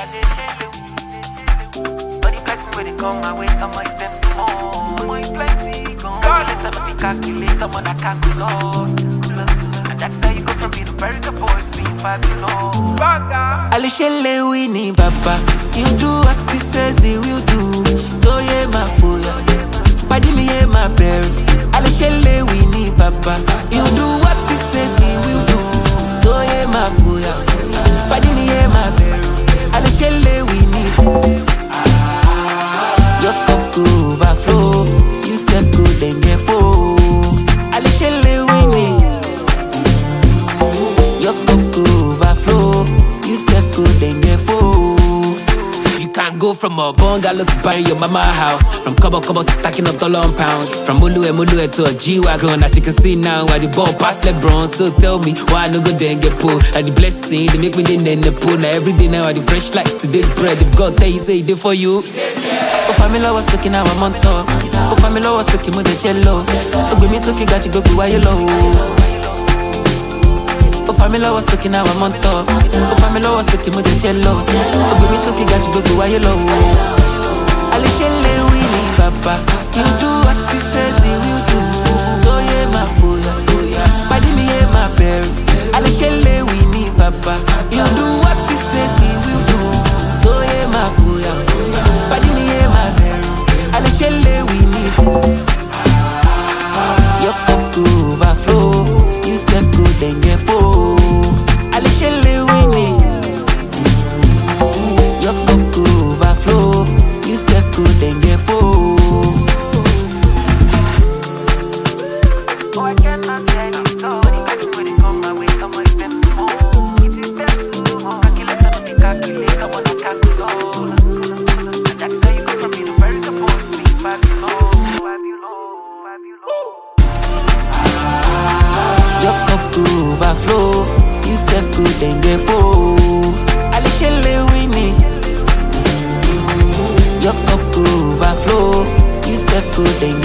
But the blessing when it come my way, I might them more. My plenty gone. Let's have me calculate, I'm on a calculate. And that's how you go from being a very good boy to being fabulous. Alishele wini baba, you do what he says he will do. So yeah, my fool, padi me yeah, my bear. Alishele wini baba, you do what he says he will do. So yeah, my fool, padi me yeah, my bear. Alishele wini. Your cup go overflow, you said good and get poor. Alishele wini. Your cup go overflow, you said good and get poor. You can't go from a bungalow to buying your mama house. From Kobo to stacking up dollar and pounds. From Mulue to a G-Wagon. As you can see now, I the ball past LeBron. So tell me, why I no go there and get pulled? I the blessing, they make me in the pool. Now every day now I the fresh like today's bread. If God tell you, say it for you. Oh, family was soaking now I'm on top. Oh, family was soaking with the jello. Oh, give me soaking, got you go why you low. Oh, family was soaking now I'm on top. Oh, family was soaking with the jello. Oh, baby, soaking got you baby, why you low? Alishele wini baba, you do what he says he will do. So yeah, my fool, padi me yeah, my bear. Alishele wini baba, you do what he says he will do. So yeah, my fool, padi me yeah, my bear. Alishele wini. Your cup go overflow, you said good and get poor. Alishele wini. Your cup go overflow, you said good and get poor. Oh, I cannot tell you so. The blessing when it come my way, I might them more. It is them too more. Calculate, I'm on a calculate. And that's how you go from being a very good boy to being fabulous. Your cup go overflow, you said good and get poor. Alishele wini. Your cup go overflow, you said good and